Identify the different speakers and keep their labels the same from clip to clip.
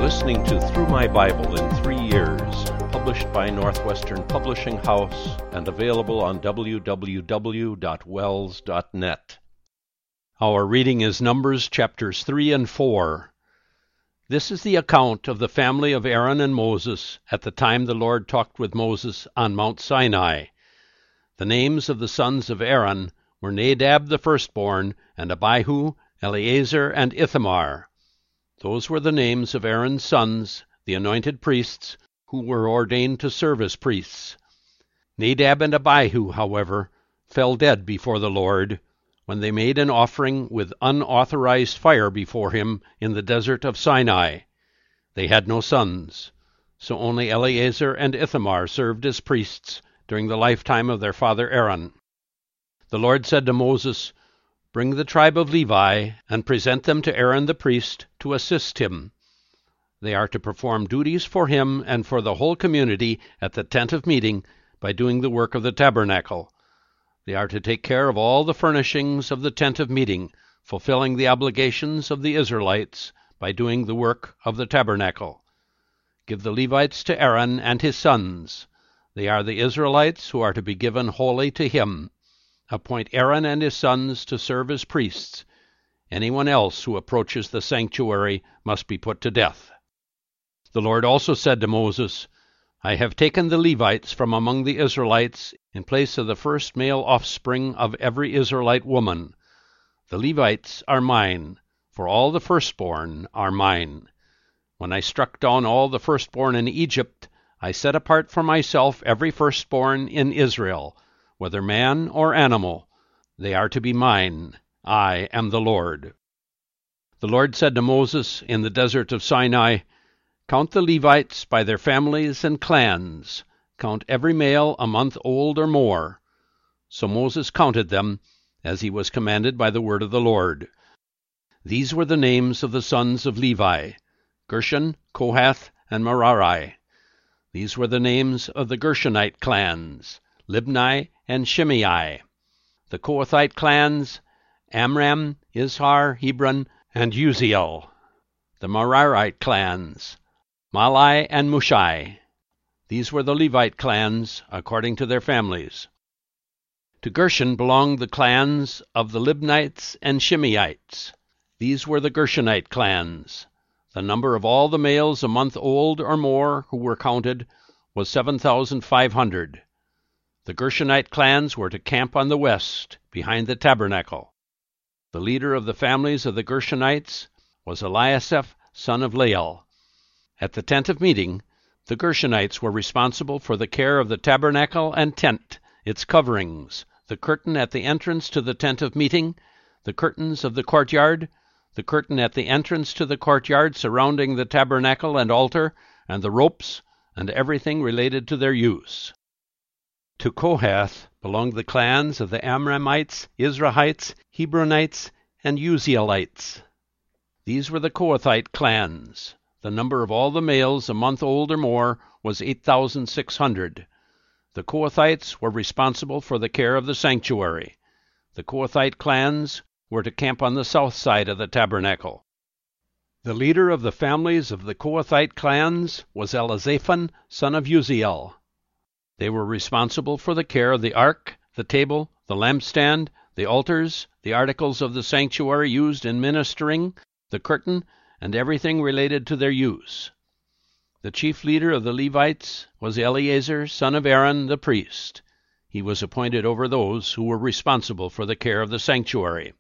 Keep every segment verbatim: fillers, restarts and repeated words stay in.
Speaker 1: listening to Through My Bible in Three Years, published by Northwestern Publishing House and available on w w w dot wells dot net. Our reading is Numbers chapters three and four. This is the account of the family of Aaron and Moses at the time the Lord talked with Moses on Mount Sinai. The names of the sons of Aaron were Nadab the firstborn, and Abihu, Eleazar, and Ithamar. Those were the names of Aaron's sons, the anointed priests, who were ordained to serve as priests. Nadab and Abihu, however, fell dead before the Lord when they made an offering with unauthorized fire before him in the desert of Sinai. They had no sons, so only Eleazar and Ithamar served as priests during the lifetime of their father Aaron. The Lord said to Moses, "Bring the tribe of Levi and present them to Aaron the priest to assist him. They are to perform duties for him and for the whole community at the tent of meeting by doing the work of the tabernacle. They are to take care of all the furnishings of the tent of meeting, fulfilling the obligations of the Israelites by doing the work of the tabernacle. Give the Levites to Aaron and his sons. They are the Israelites who are to be given wholly to him. Appoint Aaron and his sons to serve as priests. Anyone else who approaches the sanctuary must be put to death." The Lord also said to Moses, "I have taken the Levites from among the Israelites in place of the first male offspring of every Israelite woman. The Levites are mine, for all the firstborn are mine. When I struck down all the firstborn in Egypt, I set apart for myself every firstborn in Israel, whether man or animal. They are to be mine. I am the Lord." The Lord said to Moses in the desert of Sinai, "Count the Levites by their families and clans. Count every male a month old or more." So Moses counted them, as he was commanded by the word of the Lord. These were the names of the sons of Levi: Gershon, Kohath, and Merari. These were the names of the Gershonite clans: Libni and Shimei. The Kohathite clans: Amram, Izhar, Hebron, and Uziel. The Merarite clans: Mahli and Mushai. These were the Levite clans, according to their families. To Gershon belonged the clans of the Libnites and Shimeites. These were the Gershonite clans. The number of all the males a month old or more who were counted was seven thousand five hundred. The Gershonite clans were to camp on the west, behind the tabernacle. The leader of the families of the Gershonites was Eliasaph, son of Lael. At the tent of meeting, the Gershonites were responsible for the care of the tabernacle and tent, its coverings, the curtain at the entrance to the tent of meeting, the curtains of the courtyard, the curtain at the entrance to the courtyard surrounding the tabernacle and altar, and the ropes, and everything related to their use. To Kohath belonged the clans of the Amramites, Izrahites, Hebronites, and Uzielites. These were the Kohathite clans. The number of all the males a month old or more was eight thousand six hundred. The Kohathites were responsible for the care of the sanctuary. The Kohathite clans were to camp on the south side of the tabernacle. The leader of the families of the Kohathite clans was Elizaphan, son of Uziel. They were responsible for the care of the ark, the table, the lampstand, the altars, the articles of the sanctuary used in ministering, the curtain, and everything related to their use. The chief leader of the Levites was Eleazar, son of Aaron, the priest. He was appointed over those who were responsible for the care of the sanctuary.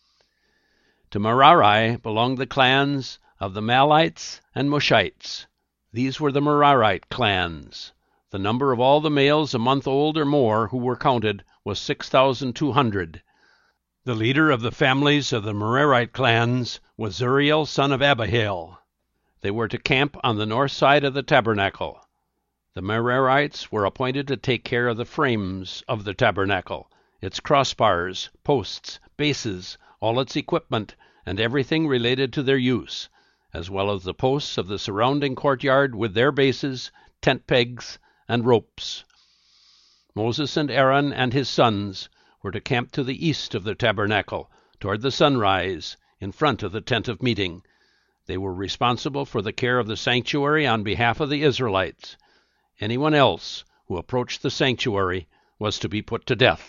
Speaker 1: To Merari belonged the clans of the Mahlites and Mushites. These were the Merarite clans. The number of all the males a month old or more who were counted was six thousand two hundred. The leader of the families of the Merarite clans was Zuriel, son of Abihail. They were to camp on the north side of the tabernacle. The Merarites were appointed to take care of the frames of the tabernacle, its crossbars, posts, bases, all its equipment, and everything related to their use, as well as the posts of the surrounding courtyard with their bases, tent pegs, and ropes. Moses and Aaron and his sons were to camp to the east of the tabernacle, toward the sunrise, in front of the tent of meeting. They were responsible for the care of the sanctuary on behalf of the Israelites. Anyone else who approached the sanctuary was to be put to death.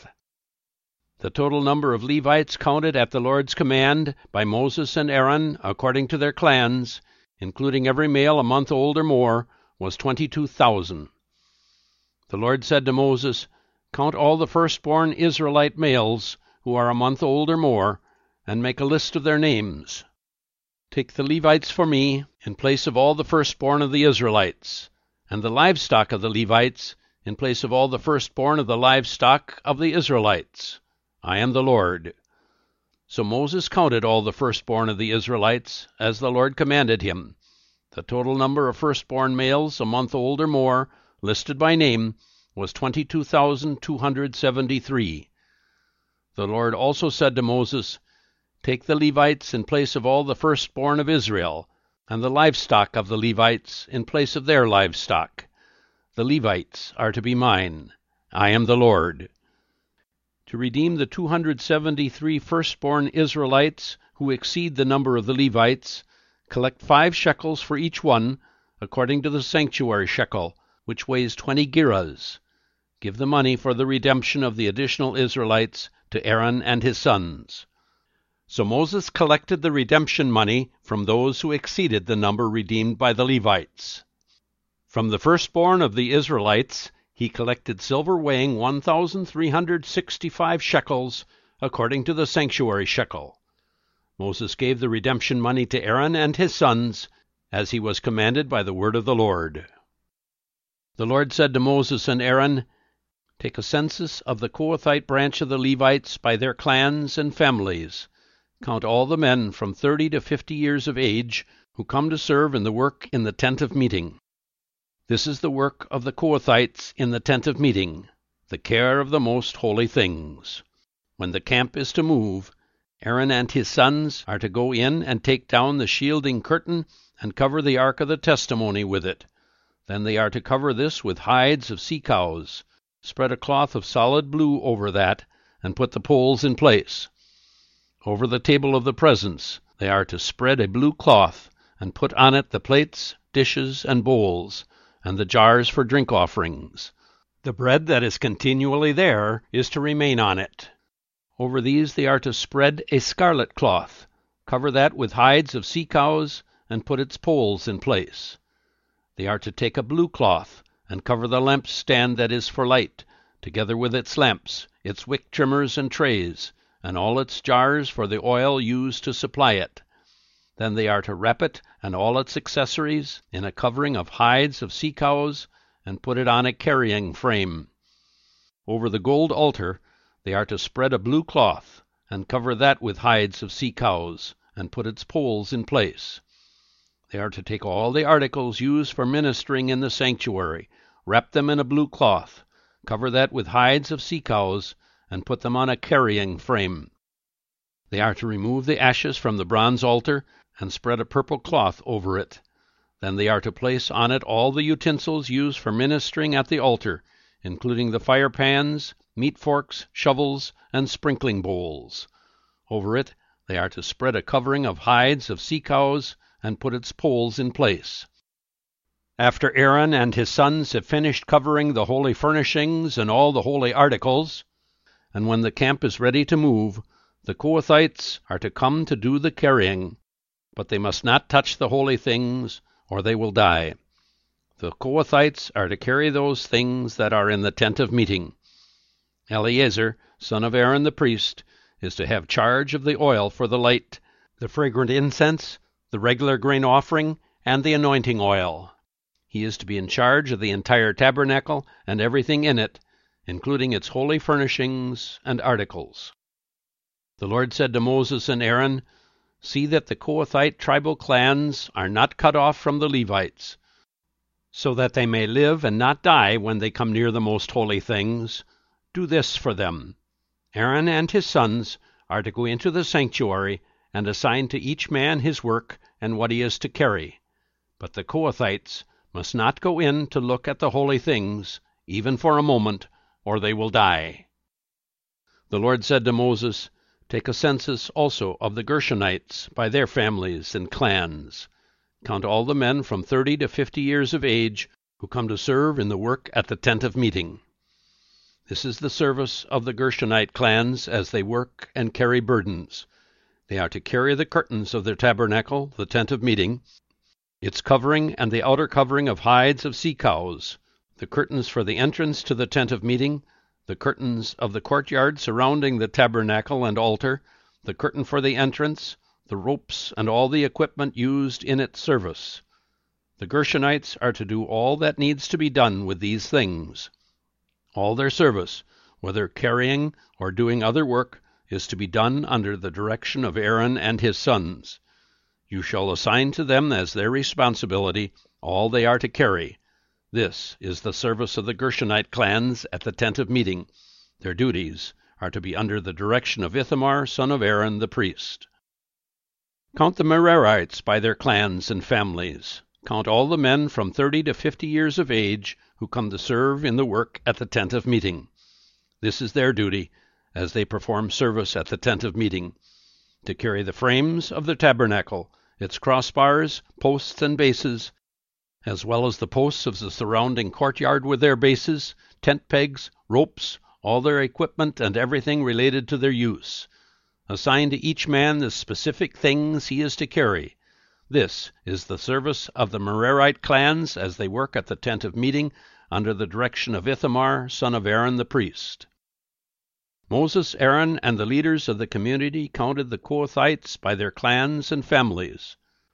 Speaker 1: The total number of Levites counted at the Lord's command by Moses and Aaron, according to their clans, including every male a month old or more, was twenty-two thousand. The Lord said to Moses, "Count all the firstborn Israelite males who are a month old or more, and make a list of their names. Take the Levites for me, in place of all the firstborn of the Israelites, and the livestock of the Levites, in place of all the firstborn of the livestock of the Israelites. I am the Lord." So Moses counted all the firstborn of the Israelites, as the Lord commanded him. The total number of firstborn males a month old or more, listed by name, was twenty-two thousand two hundred seventy-three. The Lord also said to Moses, "Take the Levites in place of all the firstborn of Israel, and the livestock of the Levites in place of their livestock. The Levites are to be mine. I am the Lord." To redeem the two hundred seventy-three firstborn Israelites who exceed the number of the Levites, collect five shekels for each one, according to the sanctuary shekel, which weighs twenty gerahs. Give the money for the redemption of the additional Israelites to Aaron and his sons. So Moses collected the redemption money from those who exceeded the number redeemed by the Levites. From the firstborn of the Israelites he collected silver weighing one thousand three hundred sixty-five shekels, according to the sanctuary shekel. Moses gave the redemption money to Aaron and his sons, as he was commanded by the word of the Lord. The Lord said to Moses and Aaron, "Take a census of the Kohathite branch of the Levites by their clans and families. Count all the men from thirty to fifty years of age who come to serve in the work in the tent of meeting. This is the work of the Kohathites in the tent of meeting, the care of the most holy things. When the camp is to move, Aaron and his sons are to go in and take down the shielding curtain and cover the ark of the testimony with it. Then they are to cover this with hides of sea cows, spread a cloth of solid blue over that, and put the poles in place. Over the table of the presence they are to spread a blue cloth, and put on it the plates, dishes, and bowls, and the jars for drink offerings. The bread that is continually there is to remain on it. Over these they are to spread a scarlet cloth, cover that with hides of sea cows, and put its poles in place. They are to take a blue cloth, and cover the lampstand that is for light, together with its lamps, its wick trimmers and trays, and all its jars for the oil used to supply it. Then they are to wrap it and all its accessories in a covering of hides of sea cows, and put it on a carrying frame. Over the gold altar they are to spread a blue cloth, and cover that with hides of sea cows, and put its poles in place. They are to take all the articles used for ministering in the sanctuary, wrap them in a blue cloth, cover that with hides of sea cows, and put them on a carrying frame. They are to remove the ashes from the bronze altar, and spread a purple cloth over it. Then they are to place on it all the utensils used for ministering at the altar, including the fire pans, meat forks, shovels, and sprinkling bowls. Over it they are to spread a covering of hides of sea cows, and put its poles in place. After Aaron and his sons have finished covering the holy furnishings and all the holy articles, and when the camp is ready to move, the Kohathites are to come to do the carrying, but they must not touch the holy things, or they will die. The Kohathites are to carry those things that are in the tent of meeting. Eleazar, son of Aaron the priest, is to have charge of the oil for the light, the fragrant incense, the regular grain offering, and the anointing oil. He is to be in charge of the entire tabernacle and everything in it, including its holy furnishings and articles. The Lord said to Moses and Aaron, "See that the Kohathite tribal clans are not cut off from the Levites, so that they may live and not die when they come near the most holy things. Do this for them. Aaron and his sons are to go into the sanctuary and assign to each man his work and what he is to carry. But the Kohathites must not go in to look at the holy things, even for a moment, or they will die." The Lord said to Moses, "Take a census also of the Gershonites by their families and clans. count all the men from thirty to fifty years of age who come to serve in the work at the tent of meeting. This is the service of the Gershonite clans as they work and carry burdens. They are to carry the curtains of their tabernacle, the tent of meeting, its covering and the outer covering of hides of sea cows, the curtains for the entrance to the tent of meeting, the curtains of the courtyard surrounding the tabernacle and altar, the curtain for the entrance, the ropes and all the equipment used in its service. The Gershonites are to do all that needs to be done with these things. All their service, whether carrying or doing other work, is to be done under the direction of Aaron and his sons. You shall assign to them as their responsibility all they are to carry. This is the service of the Gershonite clans at the tent of meeting. Their duties are to be under the direction of Ithamar, son of Aaron, the priest. Count the Merarites by their clans and families. Count all the men from thirty to fifty years of age who come to serve in the work at the tent of meeting. This is their duty, as they perform service at the tent of meeting, to carry the frames of the tabernacle, its crossbars, posts, and bases, as well as the posts of the surrounding courtyard with their bases, tent pegs, ropes, all their equipment, and everything related to their use. Assign to each man the specific things he is to carry. This is the service of the Merarite clans as they work at the tent of meeting under the direction of Ithamar, son of Aaron the priest. Moses, Aaron, and the leaders of the community counted the Kohathites by their clans and families.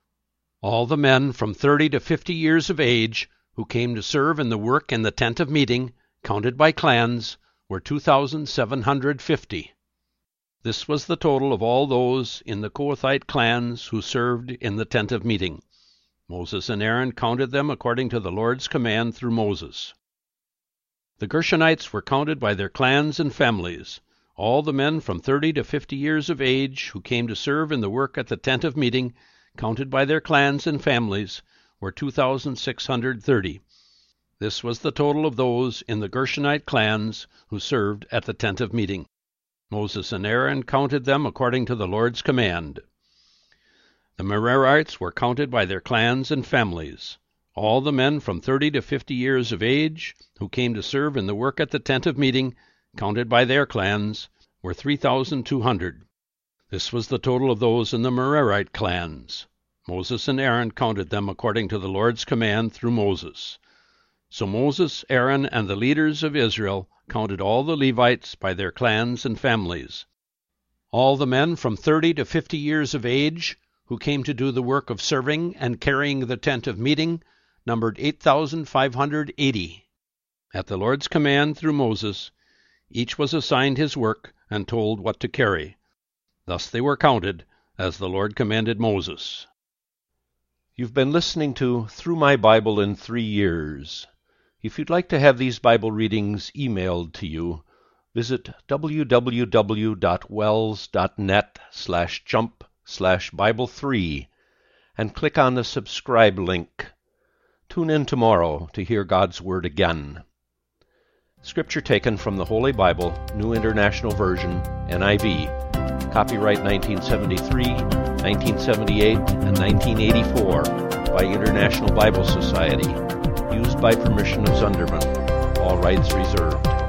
Speaker 1: All the men from thirty to fifty years of age who came to serve in the work in the tent of meeting, counted by clans, were two thousand seven hundred fifty. This was the total of all those in the Kohathite clans who served in the tent of meeting. Moses and Aaron counted them according to the Lord's command through Moses. The Gershonites were counted by their clans and families. All the men from thirty to fifty years of age who came to serve in the work at the tent of meeting, counted by their clans and families, were two thousand six hundred thirty. This was the total of those in the Gershonite clans who served at the tent of meeting. Moses and Aaron counted them according to the Lord's command. The Merarites were counted by their clans and families. All the men from thirty to fifty years of age who came to serve in the work at the tent of meeting, counted by their clans, were three thousand two hundred. This was the total of those in the Merarite clans. Moses and Aaron counted them according to the Lord's command through Moses. So Moses, Aaron, and the leaders of Israel counted all the Levites by their clans and families. All the men from thirty to fifty years of age who came to do the work of serving and carrying the tent of meeting numbered eight thousand five hundred eighty. At the Lord's command through Moses, each was assigned his work and told what to carry. Thus they were counted, as the Lord commanded Moses.
Speaker 2: You've been listening to Through My Bible in Three Years. If you'd like to have these Bible readings emailed to you, visit www.wells.net slash jump slash Bible three and click on the subscribe link. Tune in tomorrow to hear God's Word again. Scripture taken from the Holy Bible, New International Version, N I V. Copyright nineteen seventy-three, nineteen seventy-eight, and nineteen eighty-four by International Bible Society. Used by permission of Zunderman. All rights reserved.